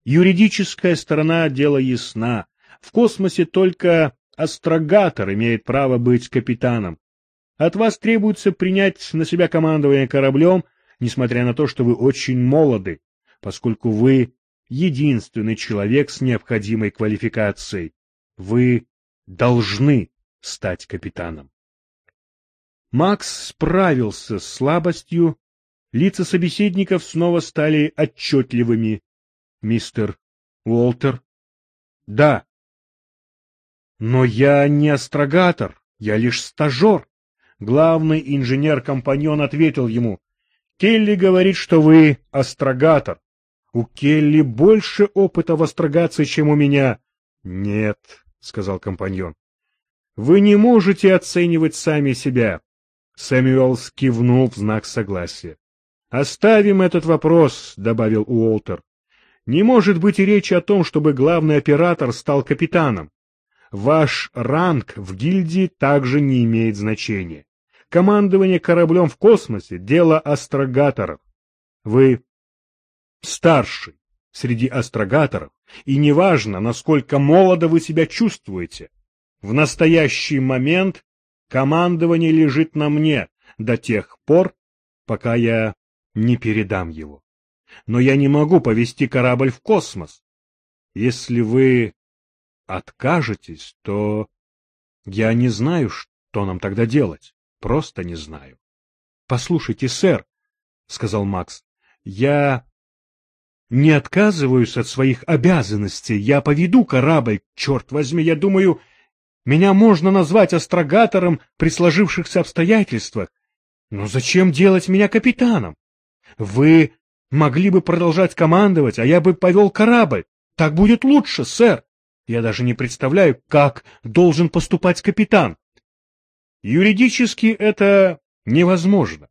Юридическая сторона дела ясна. В космосе только астрогатор имеет право быть капитаном. От вас требуется принять на себя командование кораблем, несмотря на то, что вы очень молоды, поскольку вы единственный человек с необходимой квалификацией. Вы должны стать капитаном. Макс справился с слабостью, лица собеседников снова стали отчетливыми. Мистер Уолтер? Да. Но я не астрогатор, я лишь стажер. Главный инженер-компаньон ответил ему: Келли говорит, что вы астрогатор. У Келли больше опыта в астрогации, чем у меня. Нет, сказал компаньон. Вы не можете оценивать сами себя. Сэмюэлс кивнул в знак согласия. Оставим этот вопрос, добавил Уолтер. Не может быть и речи о том, чтобы главный оператор стал капитаном. Ваш ранг в гильдии также не имеет значения. Командование кораблем в космосе — дело астрогаторов. Вы старший среди астрогаторов, и неважно, насколько молодо вы себя чувствуете. В настоящий момент командование лежит на мне до тех пор, пока я не передам его. Но я не могу повести корабль в космос. Если вы откажетесь, то я не знаю, что нам тогда делать. Просто не знаю. — Послушайте, сэр, — сказал Макс, — я не отказываюсь от своих обязанностей. Я поведу корабль, черт возьми, я думаю, меня можно назвать астрогатором при сложившихся обстоятельствах. Но зачем делать меня капитаном? Вы могли бы продолжать командовать, а я бы повел корабль. Так будет лучше, сэр. Я даже не представляю, как должен поступать капитан. Юридически это невозможно.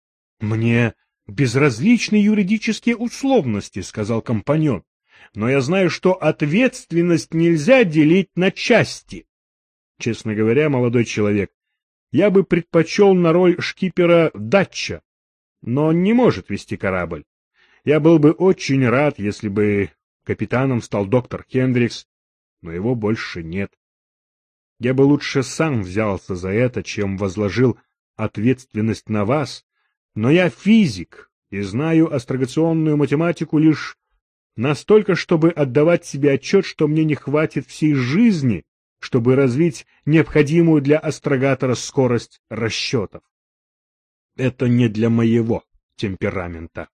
Мне безразличны юридические условности, сказал компаньон. Но я знаю, что ответственность нельзя делить на части. Честно говоря, молодой человек, я бы предпочел на роль шкипера Датча, но он не может вести корабль. Я был бы очень рад, если бы капитаном стал доктор Хендрикс, но его больше нет. Я бы лучше сам взялся за это, чем возложил ответственность на вас, но я физик и знаю астрогационную математику лишь настолько, чтобы отдавать себе отчет, что мне не хватит всей жизни, чтобы развить необходимую для астрогатора скорость расчетов. Это не для моего темперамента.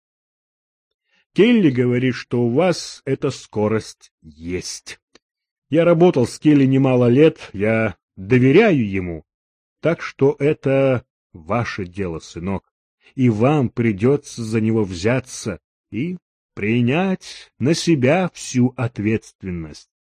Келли говорит, что у вас эта скорость есть. Я работал с Келли немало лет, я доверяю ему, так что это ваше дело, сынок, и вам придется за него взяться и принять на себя всю ответственность.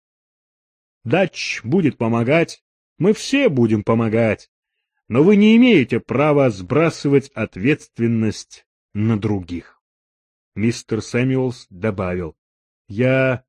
Дач будет помогать, мы все будем помогать, но вы не имеете права сбрасывать ответственность на других. Мистер Сэмюэлс добавил: я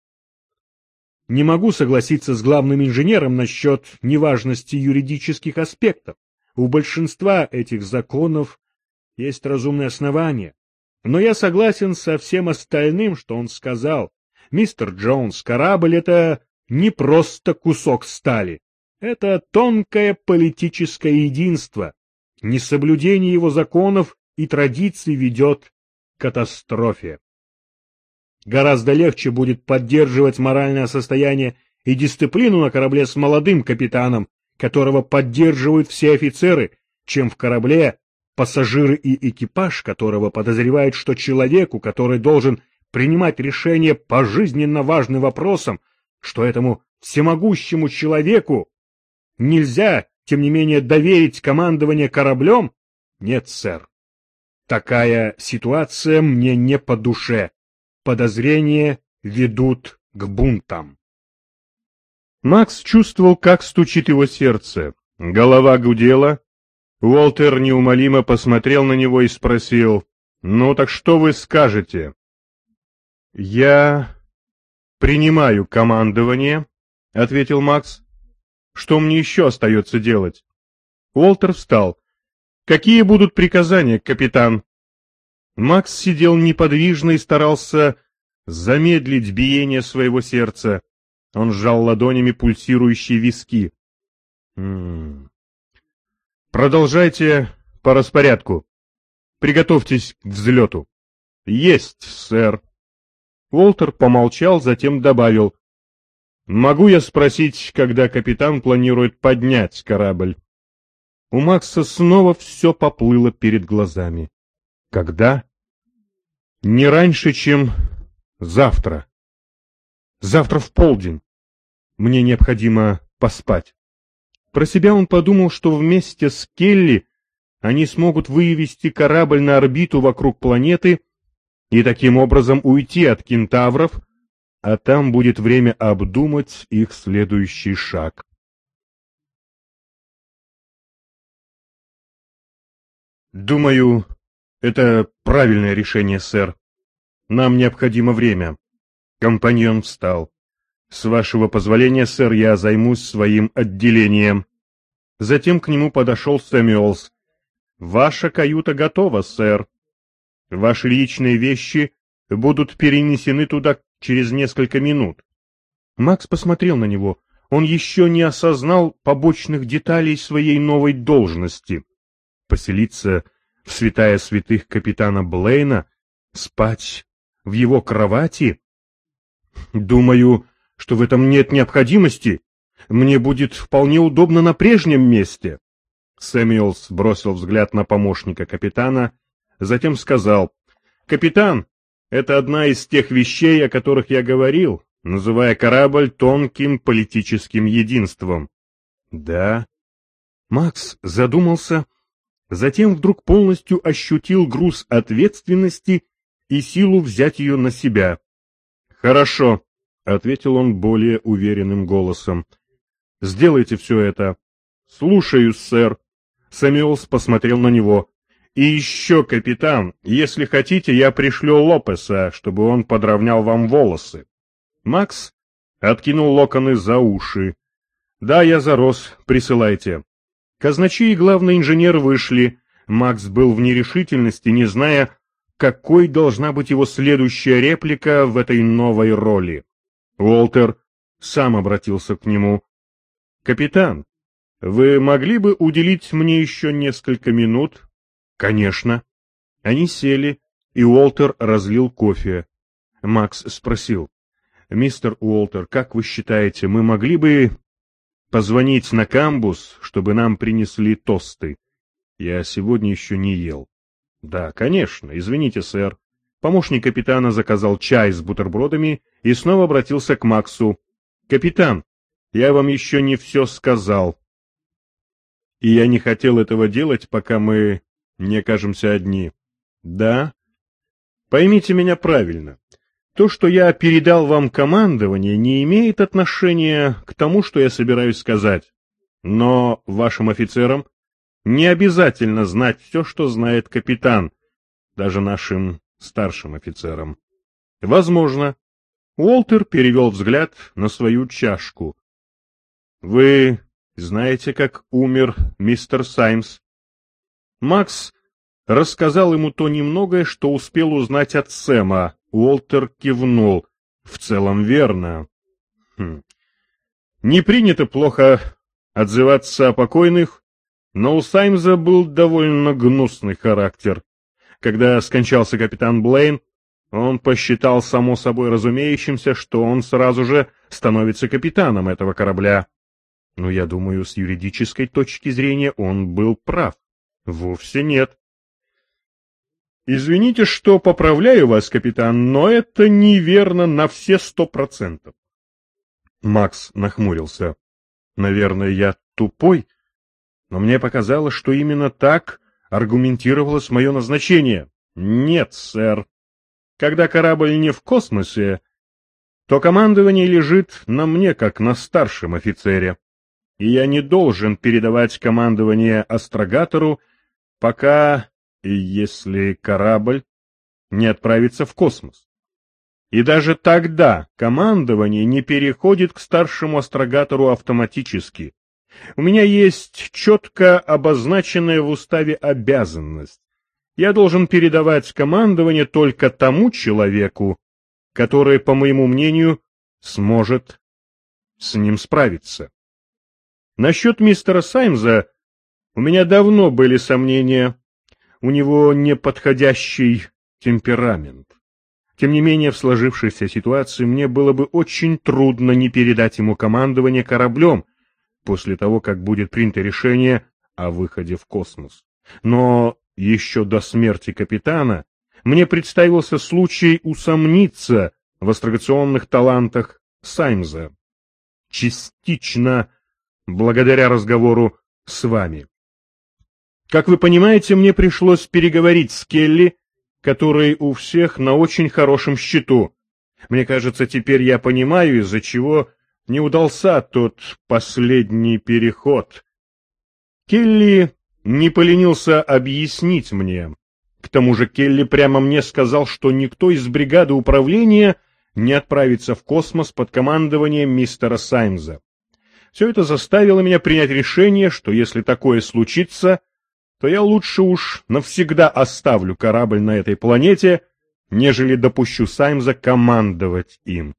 не могу согласиться с главным инженером насчет неважности юридических аспектов. У большинства этих законов есть разумные основания. Но я согласен со всем остальным, что он сказал. Мистер Джонс, корабль — это не просто кусок стали. Это тонкое политическое единство. Несоблюдение его законов и традиций ведет к катастрофе. Гораздо легче будет поддерживать моральное состояние и дисциплину на корабле с молодым капитаном, которого поддерживают все офицеры, чем в корабле, пассажиры и экипаж которого подозревают, что человеку, который должен принимать решения по жизненно важным вопросам, что этому всемогущему человеку нельзя, тем не менее, доверить командование кораблем? Нет, сэр. Такая ситуация мне не по душе. Подозрения ведут к бунтам. Макс чувствовал, как стучит его сердце. Голова гудела. Уолтер неумолимо посмотрел на него и спросил: «Ну так что вы скажете?» «Я принимаю командование», — ответил Макс. «Что мне еще остается делать?» Уолтер встал. «Какие будут приказания, капитан?» Макс сидел неподвижно и старался замедлить биение своего сердца. Он сжал ладонями пульсирующие виски. Продолжайте по распорядку. Приготовьтесь к взлету. Есть, сэр. Уолтер помолчал, затем добавил. Могу я спросить, когда капитан планирует поднять корабль? У Макса снова все поплыло перед глазами. Когда? Не раньше, чем завтра. Завтра в полдень. Мне необходимо поспать. Про себя он подумал, что вместе с Келли они смогут вывести корабль на орбиту вокруг планеты и таким образом уйти от кентавров, а там будет время обдумать их следующий шаг. Думаю, это правильное решение, сэр. Нам необходимо время. Компаньон встал. С вашего позволения, сэр, я займусь своим отделением. Затем к нему подошел Сэмюэлс. Ваша каюта готова, сэр. Ваши личные вещи будут перенесены туда через несколько минут. Макс посмотрел на него. Он еще не осознал побочных деталей своей новой должности. Поселиться в святая святых капитана Блейна, спать в его кровати? Думаю, что в этом нет необходимости. Мне будет вполне удобно на прежнем месте. Сэмюэлс бросил взгляд на помощника капитана, затем сказал: «Капитан, это одна из тех вещей, о которых я говорил, называя корабль тонким политическим единством». «Да?» Макс задумался, затем вдруг полностью ощутил груз ответственности и силу взять ее на себя. «Хорошо», — ответил он более уверенным голосом. «Сделайте все это». «Слушаюсь, сэр». Сэмюэлс посмотрел на него. «И еще, капитан, если хотите, я пришлю Лопеса, чтобы он подровнял вам волосы». Макс откинул локоны за уши. «Да, я зарос, присылайте». Казначей и главный инженер вышли. Макс был в нерешительности, не зная, какой должна быть его следующая реплика в этой новой роли. Уолтер сам обратился к нему. «Капитан, вы могли бы уделить мне еще несколько минут?» «Конечно». Они сели, и Уолтер разлил кофе. Макс спросил: «Мистер Уолтер, как вы считаете, мы могли бы позвонить на камбус, чтобы нам принесли тосты? Я сегодня еще не ел». «Да, конечно, извините, сэр». Помощник капитана заказал чай с бутербродами и снова обратился к Максу. «Капитан, я вам еще не все сказал. И я не хотел этого делать, пока мы не окажемся одни». «Да?» «Поймите меня правильно. То, что я передал вам командование, не имеет отношения к тому, что я собираюсь сказать. Но вашим офицерам не обязательно знать все, что знает капитан, даже нашим старшим офицерам. Возможно». Уолтер перевел взгляд на свою чашку. «Вы знаете, как умер мистер Саймс?» Макс рассказал ему то немногое, что успел узнать от Сэма. Уолтер кивнул. «В целом верно. Не принято плохо отзываться о покойных, но у Саймса был довольно гнусный характер. Когда скончался капитан Блейн, он посчитал само собой разумеющимся, что он сразу же становится капитаном этого корабля. Но я думаю, с юридической точки зрения он был прав. Вовсе нет. Извините, что поправляю вас, капитан, но это неверно на все 100%. Макс нахмурился. Наверное, я тупой, но мне показалось, что именно так аргументировалось мое назначение. Нет, сэр. Когда корабль не в космосе, то командование лежит на мне, как на старшем офицере. И я не должен передавать командование астрогатору, пока, если корабль не отправится в космос. И даже тогда командование не переходит к старшему астрогатору автоматически. У меня есть четко обозначенная в уставе обязанность. Я должен передавать командование только тому человеку, которое, по моему мнению, сможет с ним справиться. Насчет мистера Саймза у меня давно были сомнения. У него неподходящий темперамент. Тем не менее, в сложившейся ситуации мне было бы очень трудно не передать ему командование кораблем после того, как будет принято решение о выходе в космос. Но еще до смерти капитана мне представился случай усомниться в астрогационных талантах Саймза. Частично благодаря разговору с вами. Как вы понимаете, мне пришлось переговорить с Келли, который у всех на очень хорошем счету. Мне кажется, теперь я понимаю, из-за чего не удался тот последний переход. Келли не поленился объяснить мне. К тому же Келли прямо мне сказал, что никто из бригады управления не отправится в космос под командованием мистера Саймза. Все это заставило меня принять решение, что если такое случится, то я лучше уж навсегда оставлю корабль на этой планете, нежели допущу Саймза командовать им.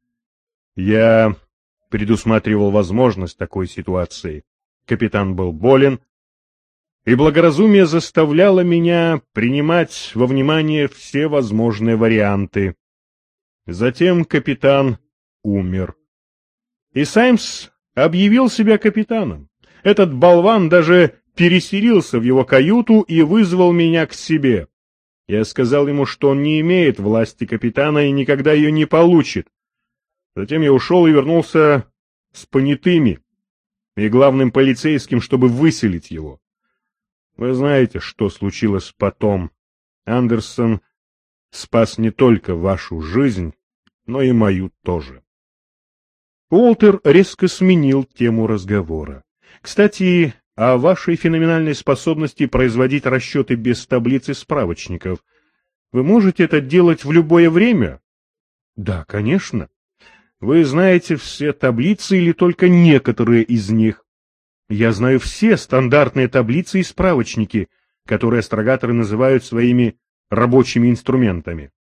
Я предусматривал возможность такой ситуации. Капитан был болен, и благоразумие заставляло меня принимать во внимание все возможные варианты. Затем капитан умер. И Саймс объявил себя капитаном. Этот болван даже переселился в его каюту и вызвал меня к себе. Я сказал ему, что он не имеет власти капитана и никогда ее не получит. Затем я ушел и вернулся с понятыми и главным полицейским, чтобы выселить его. Вы знаете, что случилось потом. Андерсон спас не только вашу жизнь, но и мою тоже. Уолтер резко сменил тему разговора. Кстати, о вашей феноменальной способности производить расчеты без таблиц и справочников. Вы можете это делать в любое время? Да, конечно. Вы знаете все таблицы или только некоторые из них? Я знаю все стандартные таблицы и справочники, которые астрогаторы называют своими рабочими инструментами.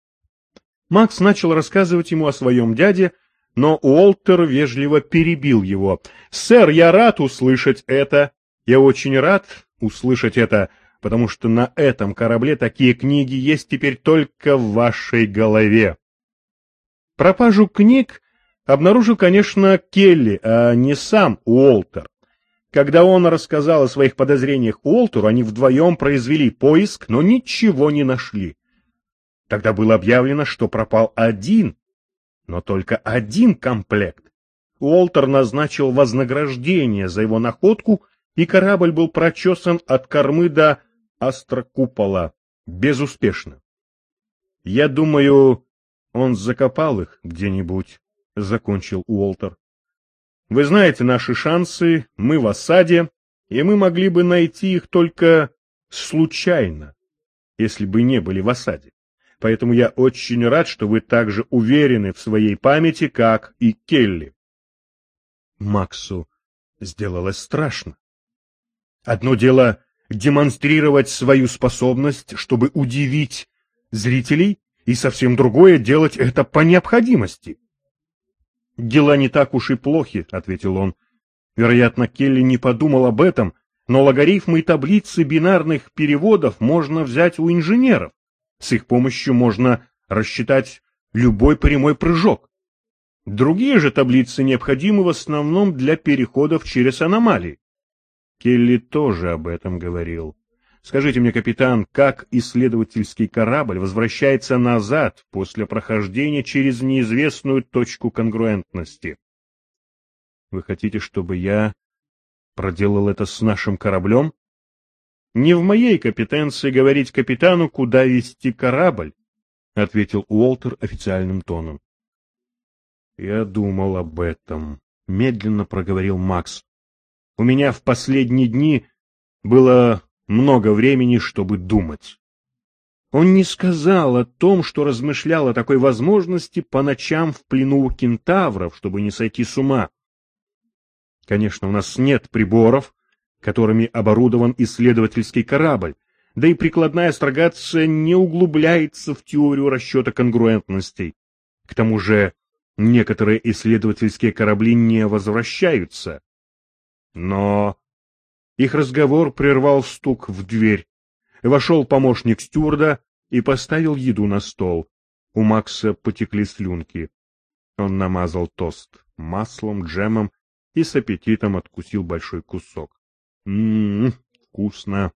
Макс начал рассказывать ему о своем дяде, но Уолтер вежливо перебил его. «Сэр, я рад услышать это. Я очень рад услышать это, потому что на этом корабле такие книги есть теперь только в вашей голове». Пропажу книг обнаружил, конечно, Келли, а не сам Уолтер. Когда он рассказал о своих подозрениях Уолтеру, они вдвоем произвели поиск, но ничего не нашли. Тогда было объявлено, что пропал один, но только один комплект. Уолтер назначил вознаграждение за его находку, и корабль был прочесан от кормы до астрокупола. Безуспешно. Я думаю, он закопал их где-нибудь, — закончил Уолтер. Вы знаете наши шансы, мы в осаде, и мы могли бы найти их только случайно, если бы не были в осаде. Поэтому я очень рад, что вы так же уверены в своей памяти, как и Келли. Максу сделалось страшно. Одно дело демонстрировать свою способность, чтобы удивить зрителей, и совсем другое — делать это по необходимости. «Дела не так уж и плохи», — ответил он. Вероятно, Келли не подумал об этом, но логарифмы и таблицы бинарных переводов можно взять у инженеров. С их помощью можно рассчитать любой прямой прыжок. Другие же таблицы необходимы в основном для переходов через аномалии. Келли тоже об этом говорил. Скажите мне, капитан, как исследовательский корабль возвращается назад после прохождения через неизвестную точку конгруентности? Вы хотите, чтобы я проделал это с нашим кораблем? Не в моей компетенции говорить капитану, куда вести корабль, — ответил Уолтер официальным тоном. Я думал об этом, — медленно проговорил Макс. У меня в последние дни было много времени, чтобы думать. Он не сказал о том, что размышлял о такой возможности по ночам в плену у кентавров, чтобы не сойти с ума. Конечно, у нас нет приборов, которыми оборудован исследовательский корабль, да и прикладная астрогация не углубляется в теорию расчета конгруентностей. К тому же некоторые исследовательские корабли не возвращаются. Но их разговор прервал стук в дверь. Вошел помощник стюарда и поставил еду на стол. У Макса потекли слюнки. Он намазал тост маслом, джемом и с аппетитом откусил большой кусок. Вкусно.